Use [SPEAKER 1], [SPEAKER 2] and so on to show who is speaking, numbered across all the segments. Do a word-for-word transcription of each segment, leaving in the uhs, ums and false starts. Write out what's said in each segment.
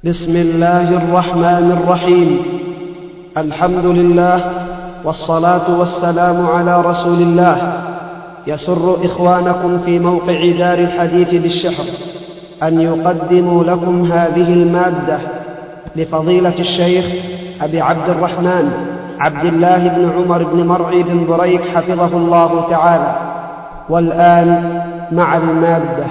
[SPEAKER 1] بسم الله الرحمن الرحيم. الحمد لله والصلاة والسلام على رسول الله. يسر إخوانكم في موقع دار الحديث بالشحر أن يقدموا لكم هذه المادة لفضيلة الشيخ أبي عبد الرحمن عبد الله بن عمر بن مرعي بن بريك حفظه الله تعالى. والآن مع المادة.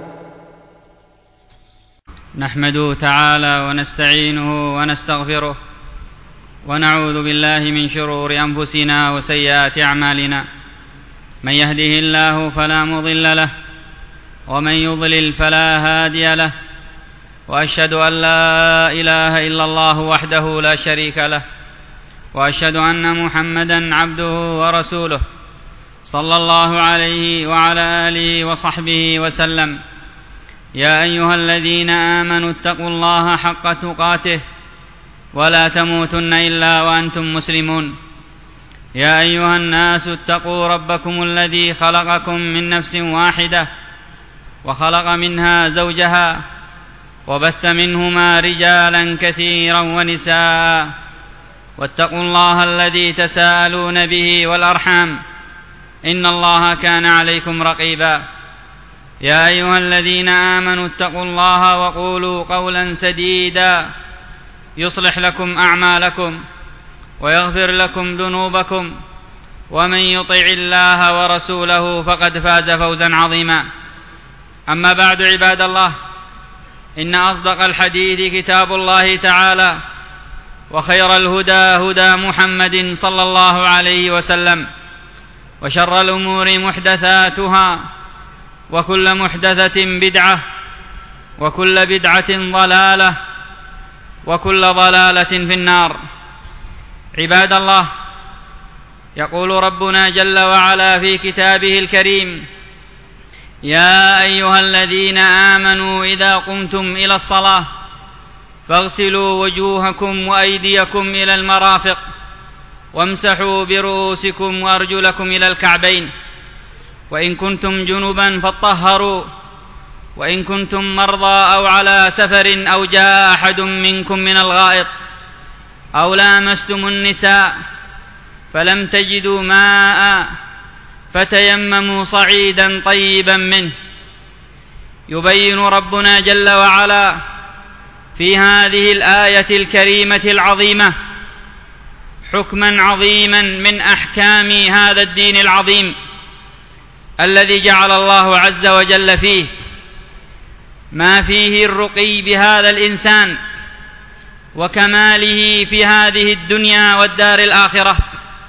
[SPEAKER 2] نحمده تعالى ونستعينه ونستغفره ونعوذ بالله من شرور أنفسنا وسيئات أعمالنا. من يهده الله فلا مضل له ومن يضلل فلا هادي له، وأشهد أن لا إله إلا الله وحده لا شريك له، وأشهد أن محمدا عبده ورسوله صلى الله عليه وعلى آله وصحبه وسلم. يا أيها الذين آمنوا اتقوا الله حق تقاته ولا تموتن إلا وأنتم مسلمون. يا أيها الناس اتقوا ربكم الذي خلقكم من نفس واحدة وخلق منها زوجها وبث منهما رجالا كثيرا ونساء، واتقوا الله الذي تساءلون به والأرحام إن الله كان عليكم رقيبا. يا أيها الذين آمنوا اتقوا الله وقولوا قولا سديدا يصلح لكم أعمالكم ويغفر لكم ذنوبكم، ومن يطع الله ورسوله فقد فاز فوزا عظيما. أما بعد، عباد الله، إن أصدق الحديث كتاب الله تعالى، وخير الهدى هدى محمد صلى الله عليه وسلم، وشر الأمور محدثاتها، وكل محدثة بدعة، وكل بدعة ضلالة، وكل ضلالة في النار. عباد الله، يقول ربنا جل وعلا في كتابه الكريم: يا أيها الذين آمنوا إذا قمتم إلى الصلاة فاغسلوا وجوهكم وأيديكم إلى المرافق وامسحوا برؤوسكم وأرجلكم إلى الكعبين، وإن كنتم جنبا فاطهروا، وإن كنتم مرضى أو على سفر أو جاء أحد منكم من الغائط أو لامستم النساء فلم تجدوا ماء فتيمموا صعيدا طيبا منه. يبين ربنا جل وعلا في هذه الآية الكريمة العظيمة حكما عظيما من أحكام هذا الدين العظيم الذي جعل الله عز وجل فيه ما فيه الرقي بهذا الإنسان وكماله في هذه الدنيا والدار الآخرة.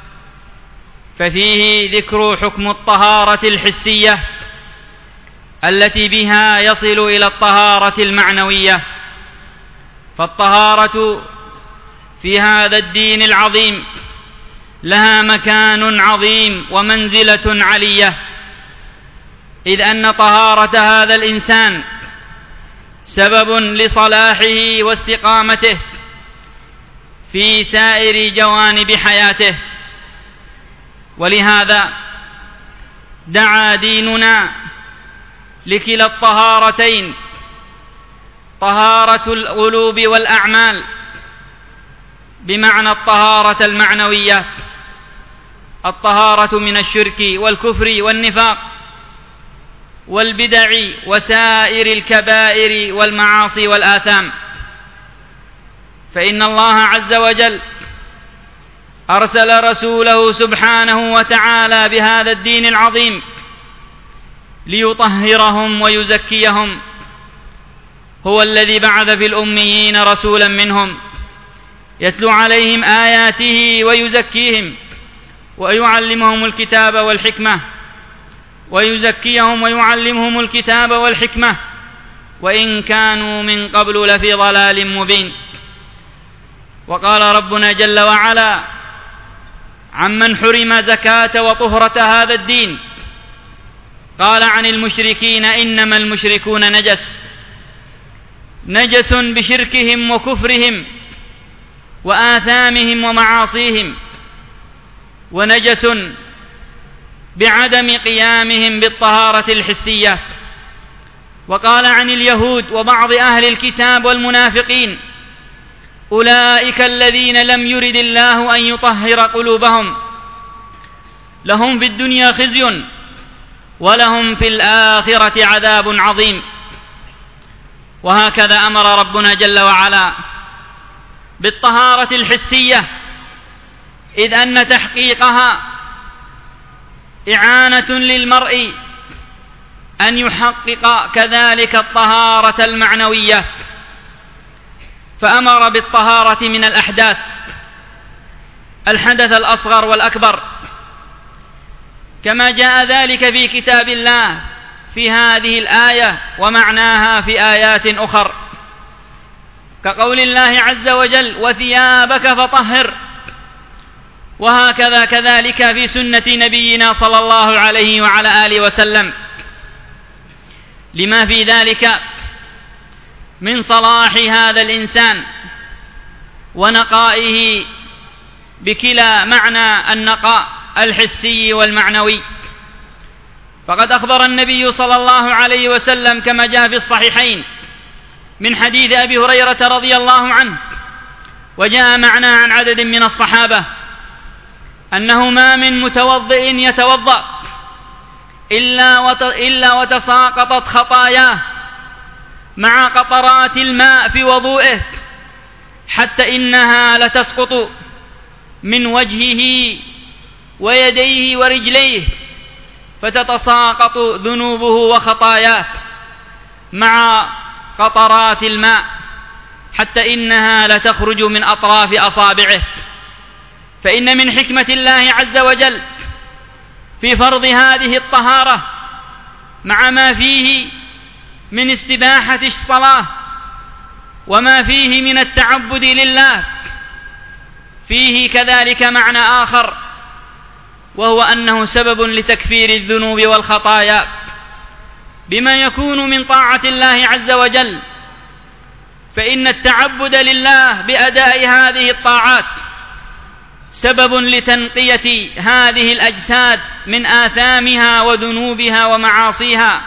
[SPEAKER 2] ففيه ذكر حكم الطهارة الحسية التي بها يصل إلى الطهارة المعنوية. فالطهارة في هذا الدين العظيم لها مكان عظيم ومنزلة علية، إذ أن طهارة هذا الإنسان سبب لصلاحه واستقامته في سائر جوانب حياته. ولهذا دعا ديننا لكلا الطهارتين، طهارة القلوب والأعمال بمعنى الطهارة المعنوية، الطهارة من الشرك والكفر والنفاق والبدع وسائر الكبائر والمعاصي والآثام. فإن الله عز وجل أرسل رسوله سبحانه وتعالى بهذا الدين العظيم ليطهرهم ويزكيهم. هو الذي بعث في الأميين رسولا منهم يتلو عليهم آياته ويزكيهم ويعلمهم الكتاب والحكمة ويزكيهم ويعلمهم الكتاب والحكمة وإن كانوا من قبل لفي ضلال مبين. وقال ربنا جل وعلا عمن حرم زكاة وطهرة هذا الدين، قال عن المشركين إنما المشركون نجس، نجس بشركهم وكفرهم وآثامهم ومعاصيهم، ونجس بعدم قيامهم بالطهارة الحسية. وقال عن اليهود وبعض أهل الكتاب والمنافقين: أولئك الذين لم يرد الله أن يطهر قلوبهم، لهم في الدنيا خزي ولهم في الآخرة عذاب عظيم. وهكذا أمر ربنا جل وعلا بالطهارة الحسية، إذ أن تحقيقها إعانة للمرء أن يحقق كذلك الطهارة المعنوية، فأمر بالطهارة من الأحداث، الحدث الأصغر والأكبر، كما جاء ذلك في كتاب الله في هذه الآية ومعناها في آيات أخر، كقول الله عز وجل: وثيابك فطهر. وهكذا كذلك في سنة نبينا صلى الله عليه وعلى آله وسلم، لما في ذلك من صلاح هذا الإنسان ونقائه بكلا معنى النقاء الحسي والمعنوي. فقد أخبر النبي صلى الله عليه وسلم كما جاء في الصحيحين من حديث أبي هريرة رضي الله عنه، وجاء معنا عن عدد من الصحابة، أنه ما من متوضئ يتوضأ إلا وتساقطت خطاياه مع قطرات الماء في وضوئه، حتى إنها لتسقط من وجهه ويديه ورجليه، فتتساقط ذنوبه وخطاياه مع قطرات الماء، حتى إنها لتخرج من أطراف أصابعه. فإن من حكمة الله عز وجل في فرض هذه الطهارة، مع ما فيه من استباحة الصلاة وما فيه من التعبد لله، فيه كذلك معنى آخر، وهو أنه سبب لتكفير الذنوب والخطايا بما يكون من طاعة الله عز وجل. فإن التعبد لله بأداء هذه الطاعات سبب لتنقية هذه الأجساد من آثامها وذنوبها ومعاصيها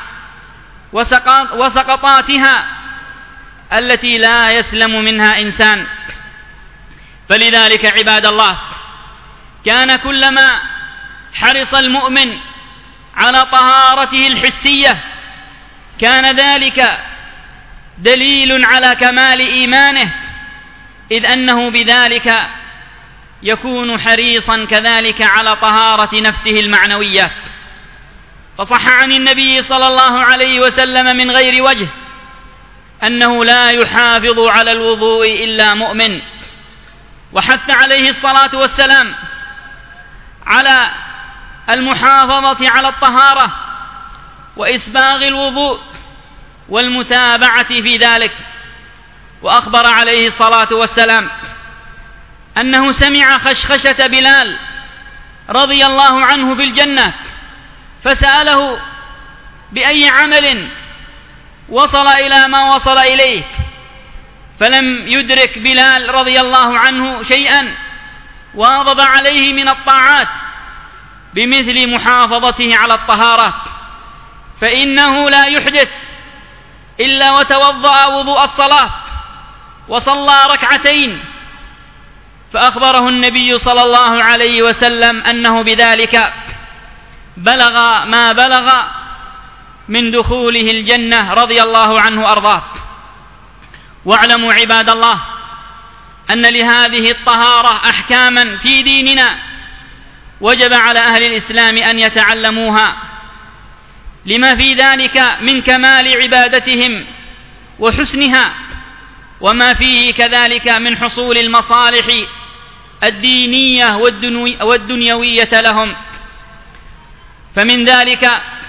[SPEAKER 2] وسقطاتها التي لا يسلم منها إنسان. فلذلك عباد الله، كان كلما حرص المؤمن على طهارته الحسية كان ذلك دليل على كمال إيمانه، إذ أنه بذلك يكون حريصا كذلك على طهارة نفسه المعنوية. فصح عن النبي صلى الله عليه وسلم من غير وجه أنه لا يحافظ على الوضوء إلا مؤمن، وحث عليه الصلاة والسلام على المحافظة على الطهارة وإسباغ الوضوء والمتابعة في ذلك. وأخبر عليه الصلاة والسلام أنه سمع خشخشة بلال رضي الله عنه في الجنة، فسأله بأي عمل وصل إلى ما وصل إليه، فلم يدرك بلال رضي الله عنه شيئا واظب عليه من الطاعات بمثل محافظته على الطهارة، فإنه لا يحدث إلا وتوضأ وضوء الصلاة وصلى ركعتين. فأخبره النبي صلى الله عليه وسلم أنه بذلك بلغ ما بلغ من دخوله الجنة رضي الله عنه وأرضاه. واعلموا عباد الله أن لهذه الطهارة أحكاما في ديننا وجب على أهل الإسلام أن يتعلموها، لما في ذلك من كمال عبادتهم وحسنها، وما فيه كذلك من حصول المصالح الدينية والدنيوية لهم. فمن ذلك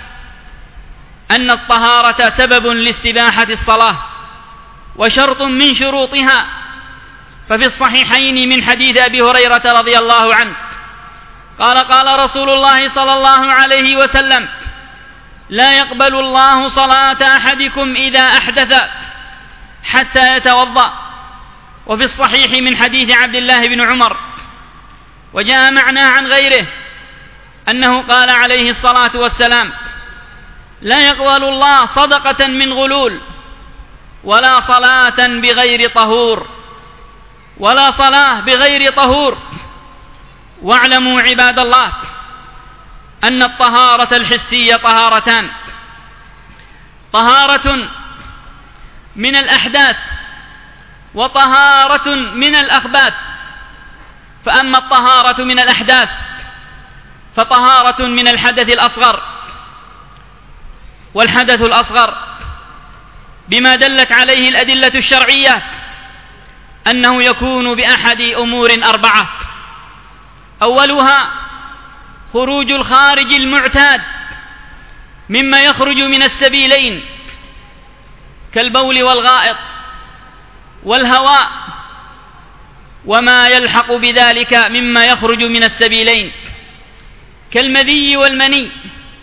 [SPEAKER 2] أن الطهارة سبب لاستباحة الصلاة وشرط من شروطها. ففي الصحيحين من حديث أبي هريرة رضي الله عنه قال: قال رسول الله صلى الله عليه وسلم: لا يقبل الله صلاة أحدكم إذا أحدث حتى يتوضأ. وفي الصحيح من حديث عبد الله بن عمر، وجاء معنا عن غيره أنه قال عليه الصلاة والسلام: لا يقبل الله صدقة من غلول، ولا صلاة بغير طهور، ولا صلاة بغير طهور. واعلموا عباد الله أن الطهارة الحسية طهارتان: طهارة من الأحداث وطهارة من الأخباث. فأما الطهارة من الأحداث فطهارة من الحدث الأصغر، والحدث الأصغر بما دلت عليه الأدلة الشرعية أنه يكون بأحد أمور أربعة: أولها خروج الخارج المعتاد مما يخرج من السبيلين كالبول والغائط والهواء وما يلحق بذلك مما يخرج من السبيلين كالمذي والمني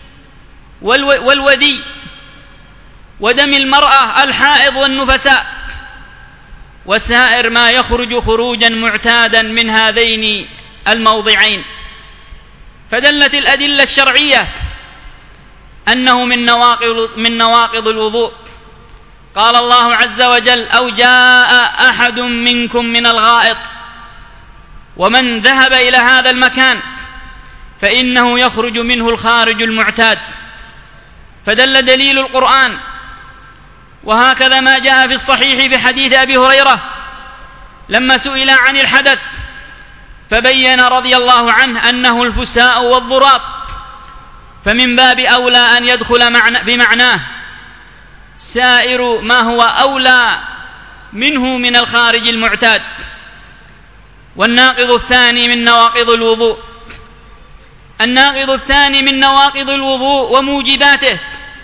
[SPEAKER 2] والودي ودم المرأة الحائض والنفساء وسائر ما يخرج خروجا معتادا من هذين الموضعين. فدلت الأدلة الشرعية أنه من نواقض, من نواقض الوضوء. قال الله عز وجل: أو جاء أحد منكم من الغائط، ومن ذهب إلى هذا المكان فإنه يخرج منه الخارج المعتاد. فدل دليل القرآن. وهكذا ما جاء في الصحيح في حديث أبي هريرة لما سئل عن الحدث فبين رضي الله عنه أنه الفساء والضراط، فمن باب أولى أن يدخل بمعناه سائر ما هو أولى منه من الخارج المعتاد. والناقض الثاني من نواقض الوضوء الناقض الثاني من نواقض الوضوء وموجباته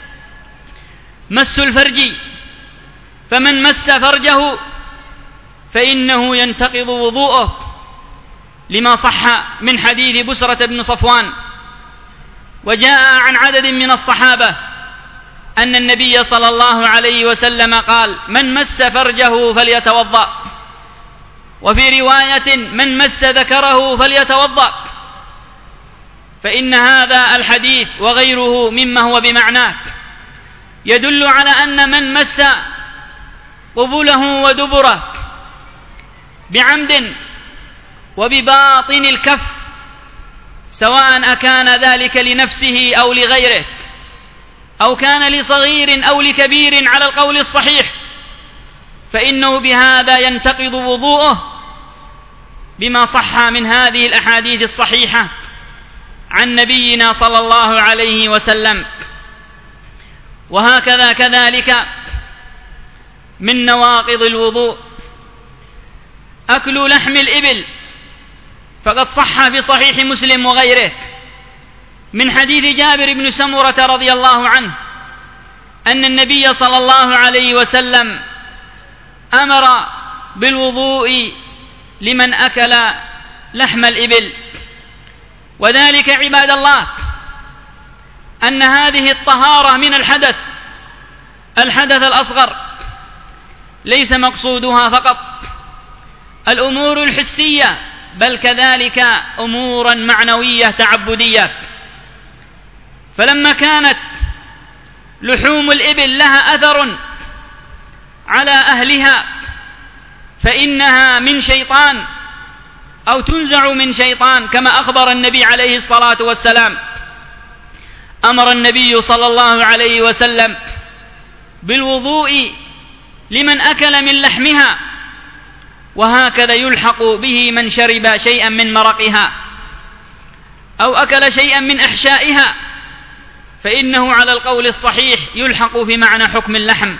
[SPEAKER 2] مس الفرج، فمن مس فرجه فإنه ينتقض وضوءه، لما صح من حديث بسرة بن صفوان. وجاء عن عدد من الصحابة أن النبي صلى الله عليه وسلم قال: من مس فرجه فليتوضأ، وفي رواية: من مس ذكره فليتوضأ. فإن هذا الحديث وغيره مما هو بمعناه يدل على أن من مس قبله ودبره بعمد وبباطن الكف، سواء أكان ذلك لنفسه أو لغيره، أو كان لصغير أو لكبير على القول الصحيح، فإنه بهذا ينتقض وضوءه، بما صح من هذه الأحاديث الصحيحة عن نبينا صلى الله عليه وسلم. وهكذا كذلك من نواقض الوضوء أكل لحم الإبل، فقد صح في صحيح مسلم وغيره من حديث جابر بن سمرة رضي الله عنه أن النبي صلى الله عليه وسلم أمر بالوضوء لمن أكل لحم الإبل. وذلك عباد الله أن هذه الطهارة من الحدث الحدث الأصغر ليس مقصودها فقط الأمور الحسية، بل كذلك أمورا معنوية تعبدية. فلما كانت لحوم الإبل لها أثر على أهلها فإنها من شيطان أو تنزع من شيطان، كما أخبر النبي عليه الصلاة والسلام. أمر النبي صلى الله عليه وسلم بالوضوء لمن أكل من لحمها، وهكذا يلحق به من شرب شيئا من مرقها أو أكل شيئا من أحشائها، فإنه على القول الصحيح يلحق في معنى حكم اللحم.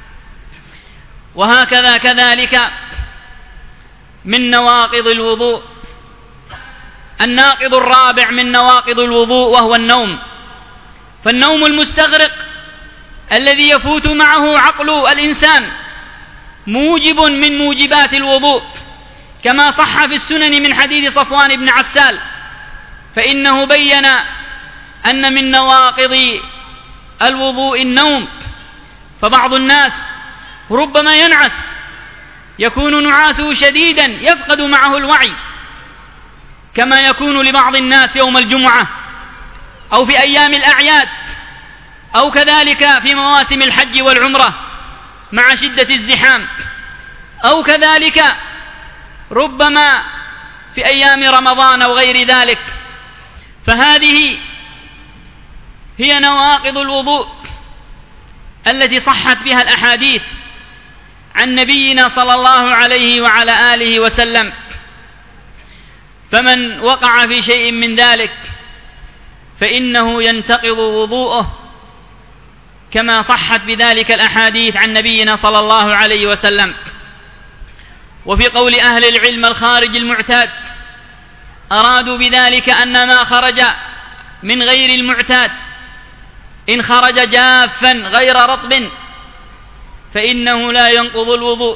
[SPEAKER 2] وهكذا كذلك من نواقض الوضوء الناقض الرابع من نواقض الوضوء وهو النوم. فالنوم المستغرق الذي يفوت معه عقل الإنسان موجب من موجبات الوضوء، كما صح في السنن من حديث صفوان بن عسال، فإنه بين أن من نواقض الوضوء النوم. فبعض الناس ربما ينعس، يكون نعاسه شديدا يفقد معه الوعي، كما يكون لبعض الناس يوم الجمعة أو في أيام الأعياد، أو كذلك في مواسم الحج والعمرة مع شدة الزحام، أو كذلك ربما في أيام رمضان أو غير ذلك. فهذه هي نواقض الوضوء التي صحت بها الأحاديث عن نبينا صلى الله عليه وعلى آله وسلم. فمن وقع في شيء من ذلك فإنه ينتقض وضوءه كما صحت بذلك الأحاديث عن نبينا صلى الله عليه وسلم. وفي قول أهل العلم الخارج المعتاد أرادوا بذلك أن ما خرج من غير المعتاد إن خرج جافا غير رطب فإنه لا ينقض الوضوء،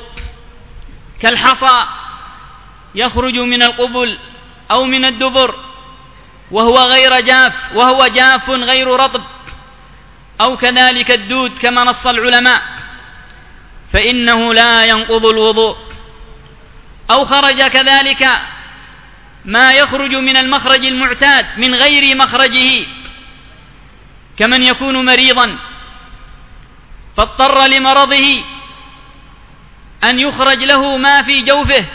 [SPEAKER 2] كالحصى يخرج من القبل أو من الدبر وهو غير جاف وهو جاف غير رطب، أو كذلك الدود كما نص العلماء، فإنه لا ينقض الوضوء. أو خرج كذلك ما يخرج من المخرج المعتاد من غير مخرجه، كمن يكون مريضا فاضطر لمرضه أن يخرج له ما في جوفه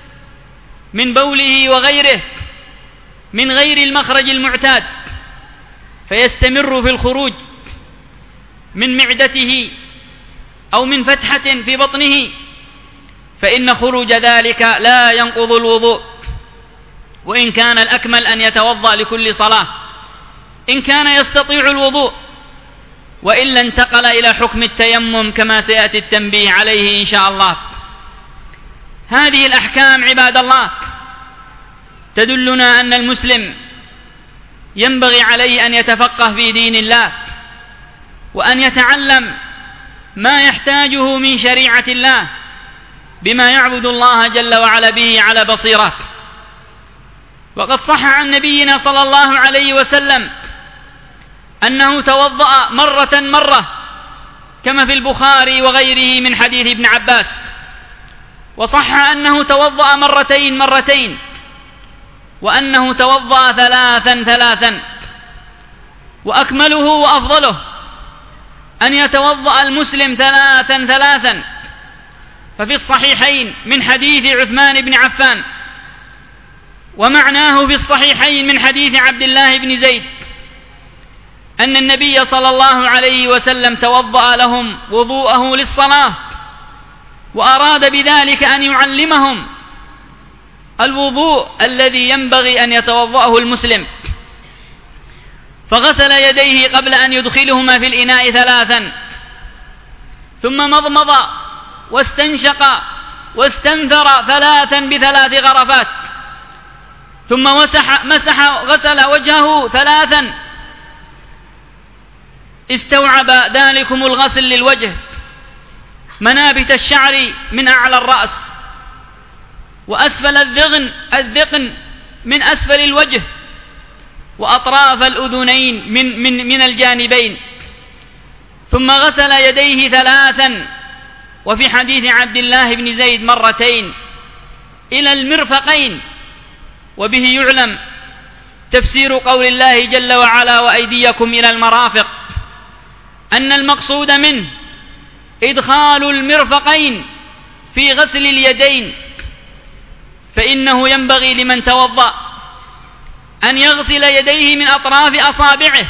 [SPEAKER 2] من بوله وغيره من غير المخرج المعتاد، فيستمر في الخروج من معدته أو من فتحة في بطنه، فإن خروج ذلك لا ينقض الوضوء، وإن كان الأكمل أن يتوضأ لكل صلاة إن كان يستطيع الوضوء، وإلا انتقل إلى حكم التيمم كما سيأتي التنبيه عليه إن شاء الله. هذه الأحكام عباد الله تدلنا أن المسلم ينبغي عليه أن يتفقه في دين الله وأن يتعلم ما يحتاجه من شريعة الله بما يعبد الله جل وعلا به على بصيرة. وقد صح عن نبينا صلى الله عليه وسلم أنه توضأ مرة مرة كما في البخاري وغيره من حديث ابن عباس، وصح أنه توضأ مرتين مرتين، وأنه توضأ ثلاثا ثلاثا. وأكمله وأفضله أن يتوضأ المسلم ثلاثا ثلاثا، ففي الصحيحين من حديث عثمان بن عفان، ومعناه في الصحيحين من حديث عبد الله بن زيد أن النبي صلى الله عليه وسلم توضأ لهم وضوءه للصلاة، وأراد بذلك أن يعلمهم الوضوء الذي ينبغي أن يتوضأه المسلم، فغسل يديه قبل أن يدخلهما في الإناء ثلاثا، ثم مضمض واستنشق واستنثر ثلاثا بثلاث غرفات، ثم مسح, مسح غسل وجهه ثلاثا، استوعب ذلكم الغسل للوجه منابت الشعر من أعلى الرأس وأسفل الذقن الذقن من أسفل الوجه وأطراف الأذنين من, من, من الجانبين، ثم غسل يديه ثلاثا، وفي حديث عبد الله بن زيد مرتين إلى المرفقين. وبه يعلم تفسير قول الله جل وعلا وأيديكم إلى المرافق أن المقصود منه إدخال المرفقين في غسل اليدين، فإنه ينبغي لمن توضأ أن يغسل يديه من أطراف أصابعه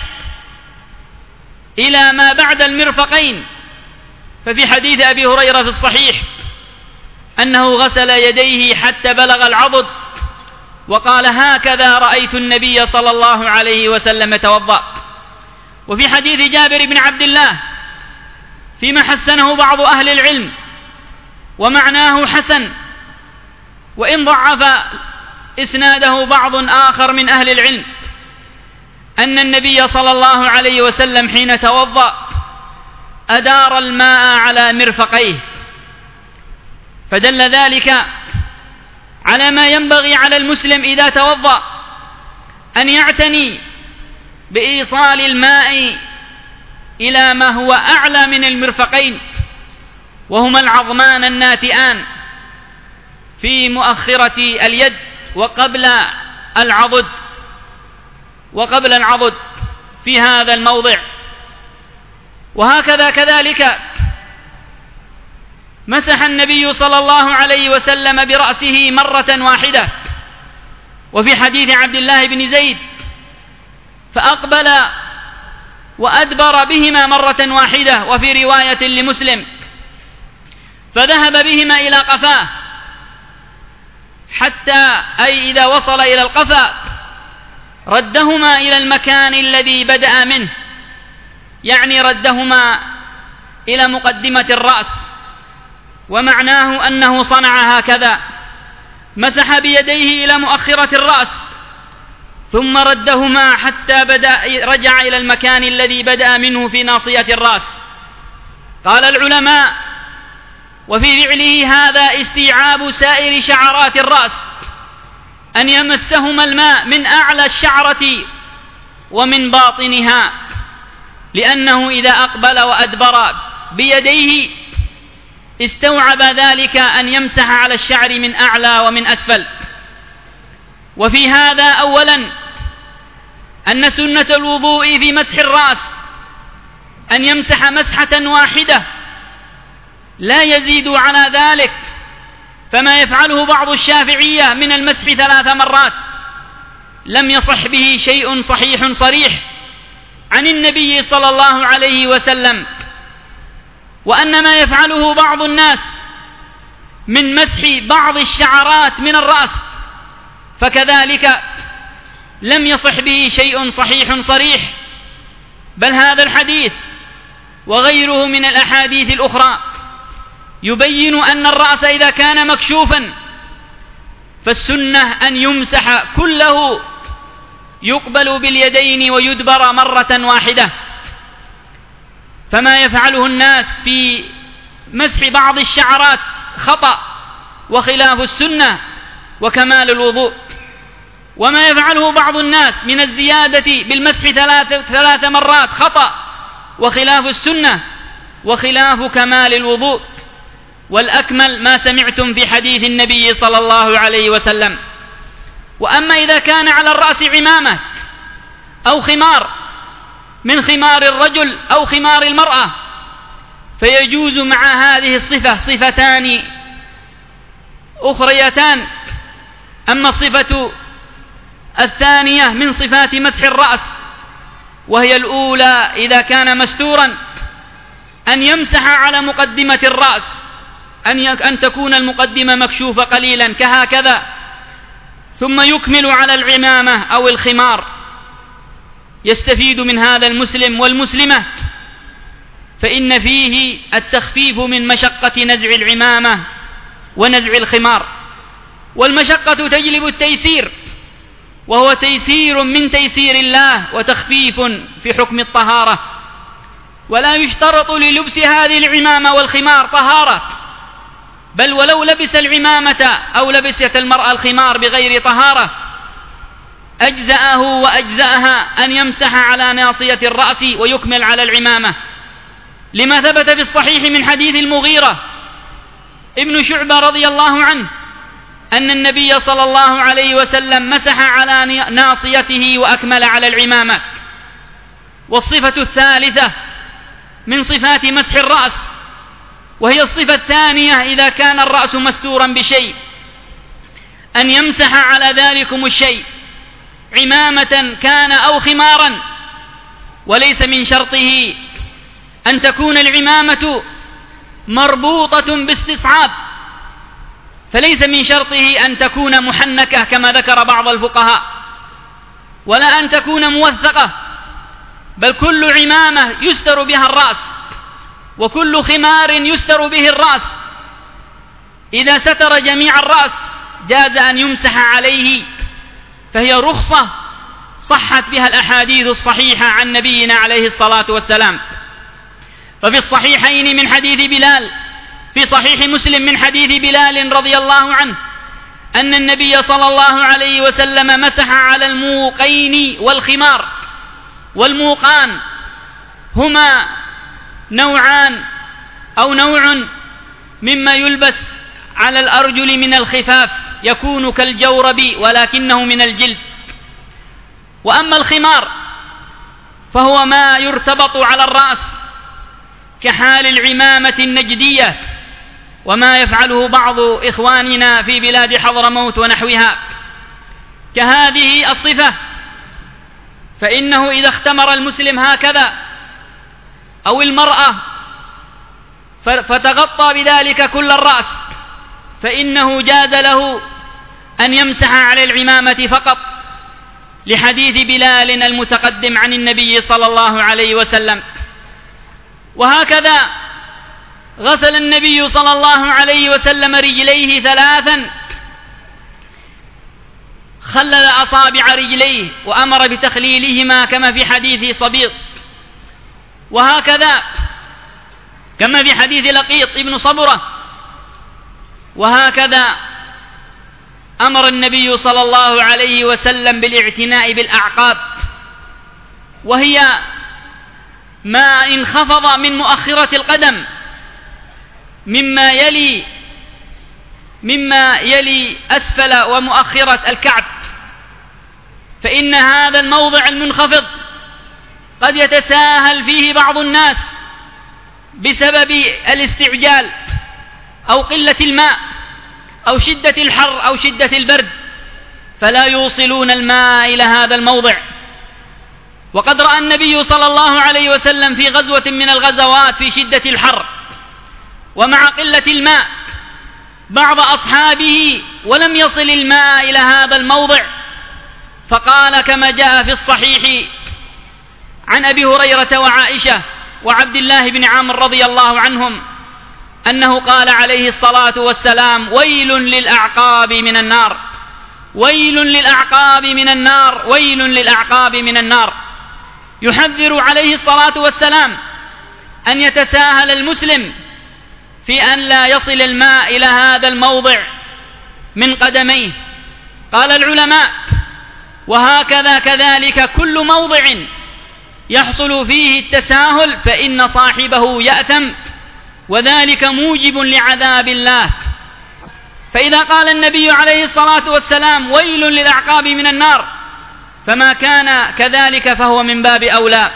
[SPEAKER 2] إلى ما بعد المرفقين. ففي حديث أبي هريرة في الصحيح أنه غسل يديه حتى بلغ العضد، وقال هكذا رأيت النبي صلى الله عليه وسلم يتوضأ. وفي حديث جابر بن عبد الله فيما حسنه بعض أهل العلم ومعناه حسن، وإن ضعف إسناده بعض آخر من أهل العلم، أن النبي صلى الله عليه وسلم حين توضأ أدار الماء على مرفقيه، فدل ذلك على ما ينبغي على المسلم إذا توضأ أن يعتني بإيصال الماء إلى ما هو أعلى من المرفقين، وهما العظمان الناتئان في مؤخرة اليد وقبل العضد وقبل العضد في هذا الموضع. وهكذا كذلك مسح النبي صلى الله عليه وسلم برأسه مرة واحدة، وفي حديث عبد الله بن زيد فأقبل وأدبر بهما مرة واحدة، وفي رواية لمسلم فذهب بهما إلى قفاه حتى أي إذا وصل إلى القفا ردهما إلى المكان الذي بدأ منه، يعني ردهما إلى مقدمة الرأس، ومعناه أنه صنع هكذا، مسح بيديه إلى مؤخرة الرأس ثم ردهما حتى بدأ رجع إلى المكان الذي بدأ منه في ناصية الرأس. قال العلماء: وفي فعله هذا استيعاب سائر شعرات الرأس، أن يمسهما الماء من أعلى الشعرة ومن باطنها، لأنه إذا أقبل وأدبر بيديه استوعب ذلك أن يمسح على الشعر من أعلى ومن أسفل. وفي هذا أولا أن سنة الوضوء في مسح الرأس أن يمسح مسحة واحدة لا يزيد على ذلك، فما يفعله بعض الشافعية من المسح ثلاث مرات لم يصح به شيء صحيح صريح عن النبي صلى الله عليه وسلم. وأن ما يفعله بعض الناس من مسح بعض الشعرات من الرأس فكذلك لم يصح به شيء صحيح صريح، بل هذا الحديث وغيره من الأحاديث الأخرى يبين أن الرأس إذا كان مكشوفا فالسنة أن يمسح كله، يقبل باليدين ويدبر مرة واحدة. فما يفعله الناس في مسح بعض الشعرات خطأ وخلاف السنة وكمال الوضوء. وما يفعله بعض الناس من الزيادة بالمسح ثلاث, ثلاث مرات خطأ وخلاف السنة وخلاف كمال الوضوء. والأكمل ما سمعتم في حديث النبي صلى الله عليه وسلم. وأما إذا كان على الرأس عمامة أو خمار من خمار الرجل أو خمار المرأة فيجوز مع هذه الصفة صفتان أخريتان. أما الصفة الثانية من صفات مسح الرأس وهي الأولى إذا كان مستورا أن يمسح على مقدمة الرأس، أن تكون المقدمة مكشوفة قليلا كهكذا، ثم يكمل على العمامة أو الخمار. يستفيد من هذا المسلم والمسلمة، فإن فيه التخفيف من مشقة نزع العمامة ونزع الخمار. والمشقة تجلب التيسير، وهو تيسير من تيسير الله وتخفيف في حكم الطهارة. ولا يشترط للبس هذه العمامة والخمار طهارة، بل ولو لبس العمامة أو لبست المرأة الخمار بغير طهارة أجزأه وأجزأها أن يمسح على ناصية الرأس ويكمل على العمامة، لما ثبت في الصحيح من حديث المغيرة ابن شعبة رضي الله عنه أن النبي صلى الله عليه وسلم مسح على ناصيته وأكمل على العمامة. والصفة الثالثة من صفات مسح الرأس وهي الصفة الثانية إذا كان الرأس مستورا بشيء أن يمسح على ذلكم الشيء عمامة كان أو خمارا، وليس من شرطه أن تكون العمامة مربوطة باستصعاب، فليس من شرطه أن تكون محنكة كما ذكر بعض الفقهاء، ولا أن تكون موثقة، بل كل عمامة يستر بها الرأس وكل خمار يستر به الرأس إذا ستر جميع الرأس جاز أن يمسح عليه، فهي رخصة صحت بها الأحاديث الصحيحة عن نبينا عليه الصلاة والسلام. ففي الصحيحين من حديث بلال، في صحيح مسلم من حديث بلال رضي الله عنه أن النبي صلى الله عليه وسلم مسح على الموقين والخمار. والموقان هما نوعان أو نوع مما يلبس على الأرجل من الخفاف يكون كالجورب ولكنه من الجلد. وأما الخمار فهو ما يرتبط على الرأس كحال العمامة النجدية وما يفعله بعض إخواننا في بلاد حضرموت ونحوها كهذه الصفة، فإنه إذا اختمر المسلم هكذا أو المرأة فتغطى بذلك كل الرأس فإنه جاز له أن يمسح على العمامة فقط، لحديث بلال المتقدم عن النبي صلى الله عليه وسلم. وهكذا غسل النبي صلى الله عليه وسلم رجليه ثلاثا، خلل أصابع رجليه وأمر بتخليلهما كما في حديث صبيط، وهكذا كما في حديث لقيط ابن صبرة. وهكذا أمر النبي صلى الله عليه وسلم بالاعتناء بالأعقاب، وهي ما انخفض من مؤخرة القدم مما يلي مما يلي أسفل ومؤخرة الكعب، فإن هذا الموضع المنخفض قد يتساهل فيه بعض الناس بسبب الاستعجال أو قلة الماء أو شدة الحر أو شدة البرد، فلا يوصلون الماء إلى هذا الموضع. وقد رأى النبي صلى الله عليه وسلم في غزوة من الغزوات في شدة الحر ومع قلة الماء بعض أصحابه ولم يصل الماء إلى هذا الموضع، فقال كما جاء في الصحيح عن أبي هريرة وعائشة وعبد الله بن عامر رضي الله عنهم أنه قال عليه الصلاة والسلام: ويل للأعقاب من النار، ويل للأعقاب من النار، ويل للأعقاب من النار. يحذر عليه الصلاة والسلام أن يتساهل المسلم في أن لا يصل الماء إلى هذا الموضع من قدميه. قال العلماء: وهكذا كذلك كل موضع يحصل فيه التساهل فإن صاحبه يأثم، وذلك موجب لعذاب الله. فإذا قال النبي عليه الصلاة والسلام: ويل للأعقاب من النار، فما كان كذلك فهو من باب أولى.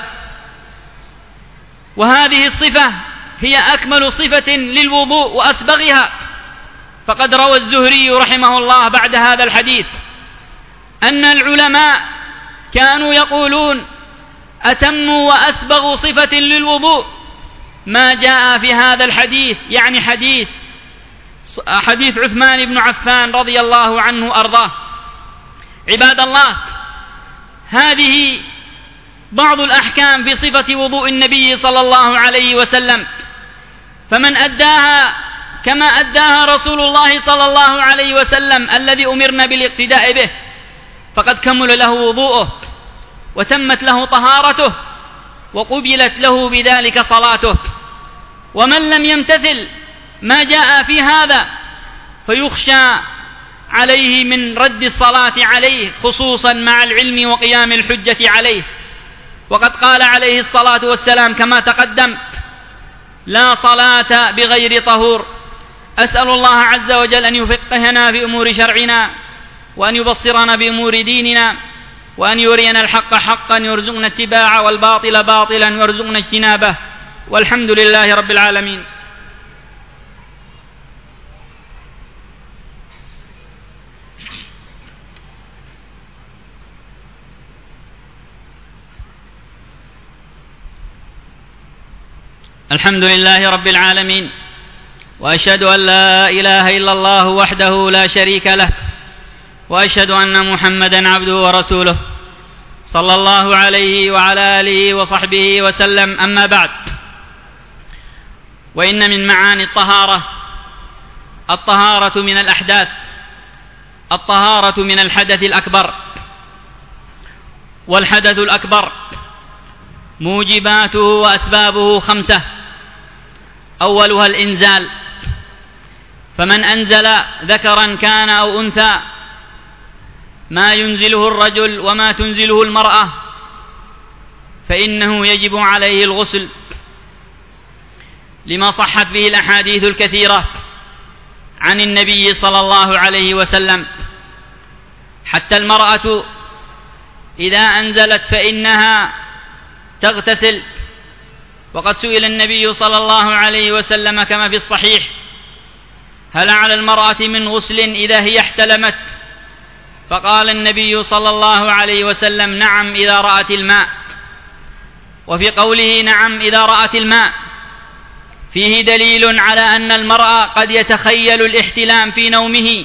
[SPEAKER 2] وهذه الصفة هي أكمل صفة للوضوء وأسبغها، فقد روى الزهري رحمه الله بعد هذا الحديث أن العلماء كانوا يقولون: أتم وأسبغ صفة للوضوء ما جاء في هذا الحديث، يعني حديث حديث عثمان بن عفان رضي الله عنه أرضاه. عباد الله، هذه بعض الأحكام في صفة وضوء النبي صلى الله عليه وسلم، فمن أداها كما أداها رسول الله صلى الله عليه وسلم الذي أمرنا بالاقتداء به فقد كمل له وضوءه وتمت له طهارته وقبلت له بذلك صلاته. ومن لم يمتثل ما جاء في هذا فيخشى عليه من رد الصلاة عليه، خصوصا مع العلم وقيام الحجة عليه. وقد قال عليه الصلاة والسلام كما تقدم: لا صلاة بغير طهور. أسأل الله عز وجل أن يفقهنا في أمور شرعنا، وأن يبصرنا بأمور ديننا، وأن يرينا الحق حقا يرزقنا اتباعه والباطل باطلا ويرزقنا اجتنابه، والحمد لله رب العالمين. الحمد لله رب العالمين، وأشهد أن لا إله إلا الله وحده لا شريك له، وأشهد أن محمدا عبده ورسوله صلى الله عليه وعلى آله وصحبه وسلم. أما بعد، وإن من معاني الطهارة الطهارة من الأحداث، الطهارة من الحدث الأكبر. والحدث الأكبر موجباته وأسبابه خمسة: أولها الإنزال، فمن أنزل ذكرا كان أو أنثى ما ينزله الرجل وما تنزله المرأة فإنه يجب عليه الغسل، لما صحت به الأحاديث الكثيرة عن النبي صلى الله عليه وسلم. حتى المرأة إذا أنزلت فإنها تغتسل، وقد سئل النبي صلى الله عليه وسلم كما في الصحيح: هل على المرأة من غسل إذا هي احتلمت؟ فقال النبي صلى الله عليه وسلم: نعم إذا رأت الماء. وفي قوله نعم إذا رأت الماء فيه دليل على أن المرأة قد يتخيل الاحتلام في نومه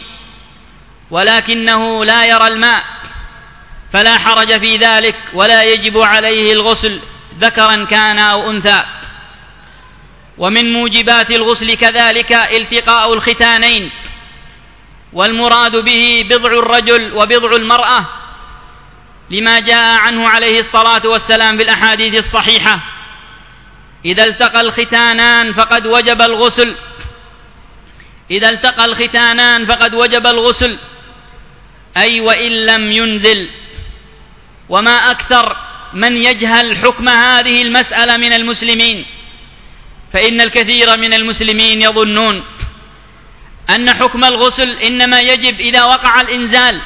[SPEAKER 2] ولكنه لا يرى الماء، فلا حرج في ذلك ولا يجب عليه الغسل ذكرا كان أو أنثى. ومن موجبات الغسل كذلك التقاء الختانين، والمراد به بضع الرجل وبضع المرأة، لما جاء عنه عليه الصلاة والسلام في الأحاديث الصحيحة: إذا التقى الختانان فقد وجب الغسل إذا التقى الختانان فقد وجب الغسل أي وإن لم ينزل. وما أكثر من يجهل حكم هذه المسألة من المسلمين، فإن الكثير من المسلمين يظنون أن حكم الغسل إنما يجب إذا وقع الإنزال،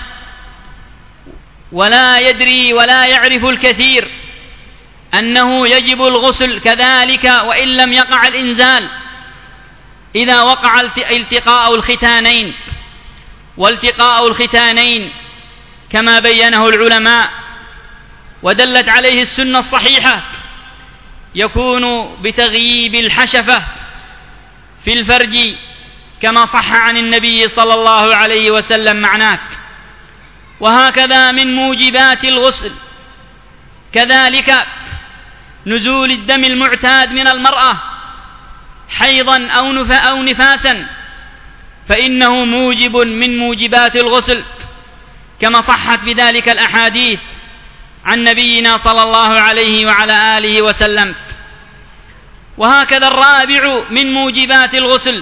[SPEAKER 2] ولا يدري ولا يعرف الكثير أنه يجب الغسل كذلك وإن لم يقع الإنزال إذا وقع التقاء الختانين. والتقاء الختانين كما بينه العلماء ودلت عليه السنة الصحيحة يكون بتغييب الحشفة في الفرج كما صح عن النبي صلى الله عليه وسلم معناه. وهكذا من موجبات الغسل كذلك نزول الدم المعتاد من المرأة حيضا أو نفاسا، فإنه موجب من موجبات الغسل كما صحت بذلك الأحاديث عن نبينا صلى الله عليه وعلى آله وسلم. وهكذا الرابع من موجبات الغسل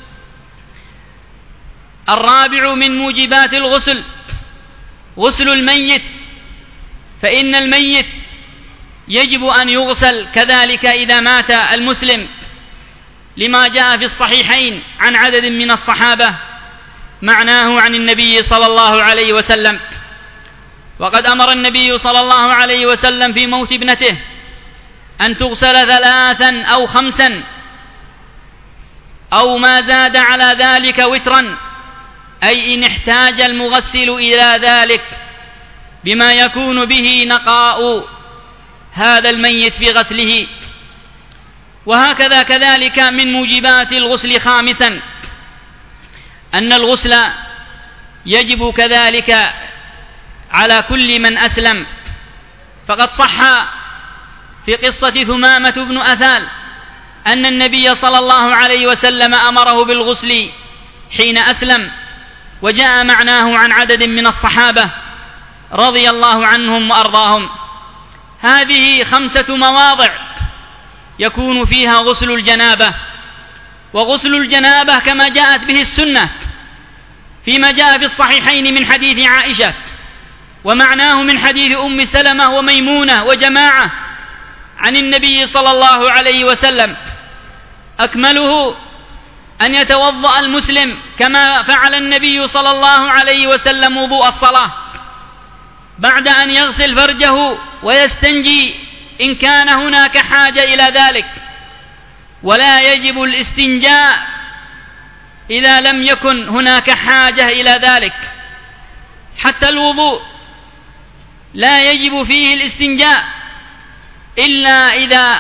[SPEAKER 2] الرابع من موجبات الغسل غسل الميت، فإن الميت يجب أن يغسل كذلك إذا مات المسلم، لما جاء في الصحيحين عن عدد من الصحابة معناه عن النبي صلى الله عليه وسلم. وقد أمر النبي صلى الله عليه وسلم في موت ابنته أن تغسل ثلاثا أو خمسا أو ما زاد على ذلك وترا، أي إن احتاج المغسل إلى ذلك بما يكون به نقاء هذا الميت في غسله. وهكذا كذلك من موجبات الغسل خامسا أن الغسل يجب كذلك على كل من أسلم، فقد صح في قصة ثمامة بن أثال أن النبي صلى الله عليه وسلم أمره بالغسل حين أسلم، وجاء معناه عن عدد من الصحابة رضي الله عنهم وأرضاهم. هذه خمسة مواضع يكون فيها غسل الجنابة. وغسل الجنابة كما جاءت به السنة فيما جاء في الصحيحين من حديث عائشة، ومعناه من حديث أم سلمة وميمونة وجماعة عن النبي صلى الله عليه وسلم: أكمله أن يتوضأ المسلم كما فعل النبي صلى الله عليه وسلم وضوء الصلاة، بعد أن يغسل فرجه ويستنجي إن كان هناك حاجة إلى ذلك، ولا يجب الاستنجاء إذا لم يكن هناك حاجة إلى ذلك. حتى الوضوء لا يجب فيه الاستنجاء إلا إذا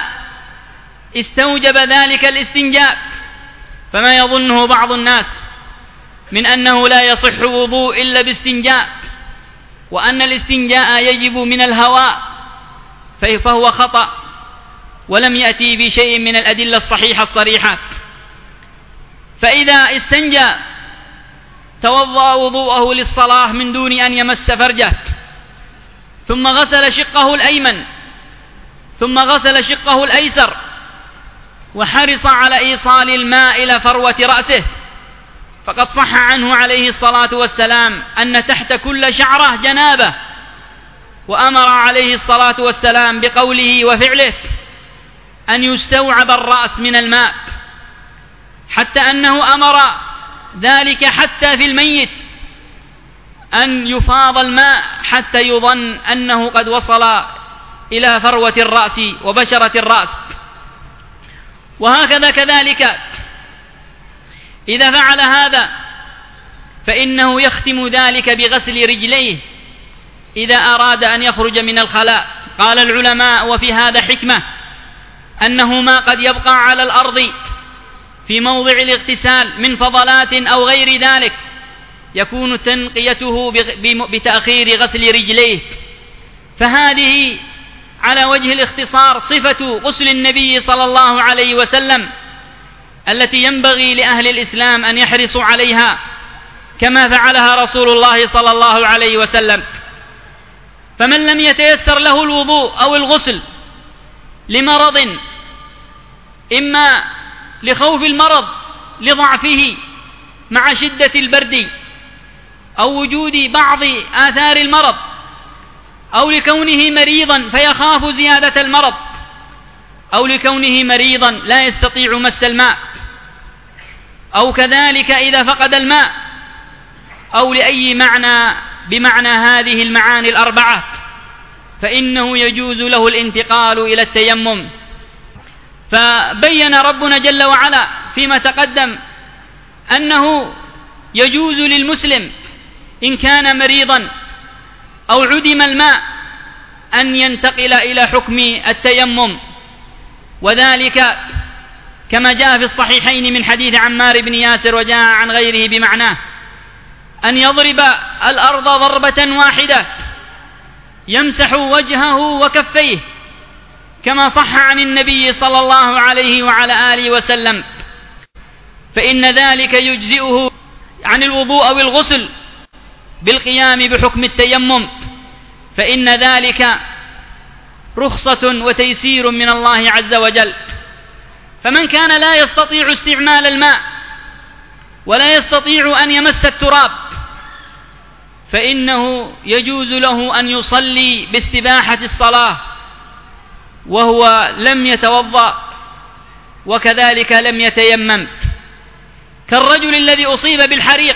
[SPEAKER 2] استوجب ذلك الاستنجاء، فما يظنه بعض الناس من أنه لا يصح وضوء إلا باستنجاء، وأن الاستنجاء يجب من الهواء، فهو خطأ ولم يأتي بشيء من الأدلة الصحيحة الصريحة. فإذا استنجى توضأ وضوءه للصلاة من دون أن يمس فرجه، ثم غسل شقه الأيمن ثم غسل شقه الأيسر، وحرص على إيصال الماء إلى فروة رأسه، فقد صح عنه عليه الصلاة والسلام أن تحت كل شعرة جنابة، وأمر عليه الصلاة والسلام بقوله وفعله أن يستوعب الرأس من الماء، حتى أنه أمر ذلك حتى في الميت أن يفاض الماء حتى يظن أنه قد وصل إلى فروة الرأس وبشرة الرأس. وهكذا كذلك إذا فعل هذا فإنه يختم ذلك بغسل رجليه إذا أراد أن يخرج من الخلاء. قال العلماء وفي هذا حكمة، أنه ما قد يبقى على الأرض في موضع الاغتسال من فضلات أو غير ذلك يكون تنقيته بتأخير غسل رجليه، فهذه على وجه الاختصار صفة غسل النبي صلى الله عليه وسلم التي ينبغي لأهل الإسلام أن يحرصوا عليها كما فعلها رسول الله صلى الله عليه وسلم. فمن لم يتيسر له الوضوء أو الغسل لمرض، إما لخوف المرض لضعفه مع شدة البرد أو وجود بعض آثار المرض، أو لكونه مريضا فيخاف زيادة المرض، أو لكونه مريضا لا يستطيع مس الماء، أو كذلك إذا فقد الماء، أو لأي معنى بمعنى هذه المعاني الأربعة، فإنه يجوز له الانتقال إلى التيمم. فبين ربنا جل وعلا فيما تقدم أنه يجوز للمسلم إن كان مريضا أو عدم الماء أن ينتقل إلى حكم التيمم، وذلك كما جاء في الصحيحين من حديث عمار بن ياسر وجاء عن غيره بمعناه، أن يضرب الأرض ضربة واحدة يمسح وجهه وكفيه كما صح عن النبي صلى الله عليه وعلى آله وسلم، فإن ذلك يجزئه عن الوضوء أو الغسل بالقيام بحكم التيمم، فإن ذلك رخصة وتيسير من الله عز وجل. فمن كان لا يستطيع استعمال الماء ولا يستطيع أن يمس التراب فإنه يجوز له أن يصلي باستباحة الصلاة وهو لم يتوضأ وكذلك لم يتيمم، كالرجل الذي أصيب بالحريق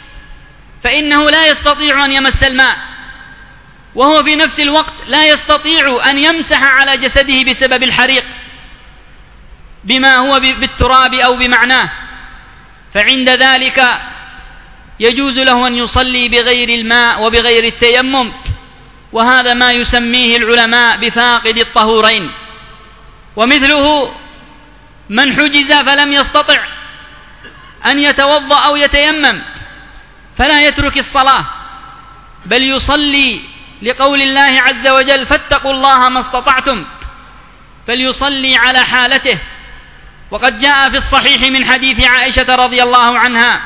[SPEAKER 2] فإنه لا يستطيع أن يمس الماء، وهو في نفس الوقت لا يستطيع أن يمسح على جسده بسبب الحريق بما هو بالتراب أو بمعناه، فعند ذلك يجوز له أن يصلي بغير الماء وبغير التيمم، وهذا ما يسميه العلماء بفاقد الطهورين. ومثله من حجز فلم يستطع أن يتوضأ أو يتيمم فلا يترك الصلاة بل يصلي لقول الله عز وجل فاتقوا الله ما استطعتم، فليصلي على حالته. وقد جاء في الصحيح من حديث عائشة رضي الله عنها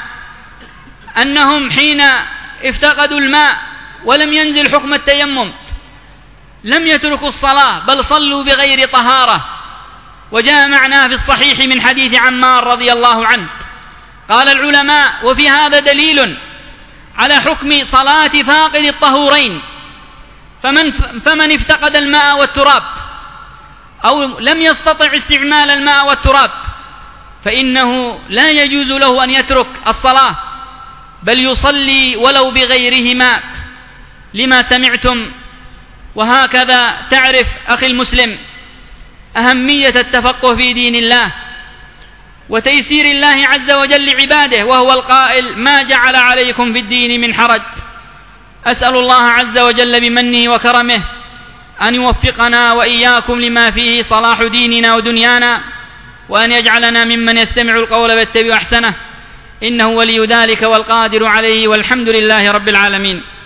[SPEAKER 2] أنهم حين افتقدوا الماء ولم ينزل حكم التيمم لم يتركوا الصلاة بل صلوا بغير طهارة، وجاء معناه في الصحيح من حديث عمار رضي الله عنه. قال العلماء وفي هذا دليل على حكم صلاة فاقد الطهورين، فمن, فمن افتقد الماء والتراب أو لم يستطع استعمال الماء والتراب فإنه لا يجوز له أن يترك الصلاة بل يصلي ولو بغيرهما لما سمعتم. وهكذا تعرف أخي المسلم أهمية التفقه في دين الله وتيسير الله عز وجل لعباده، وهو القائل ما جعل عليكم في الدين من حرج. أسأل الله عز وجل بمنه وكرمه أن يوفقنا وإياكم لما فيه صلاح ديننا ودنيانا، وأن يجعلنا ممن يستمع القول ويتبع أحسنه، إنه ولي ذلك والقادر عليه، والحمد لله رب العالمين.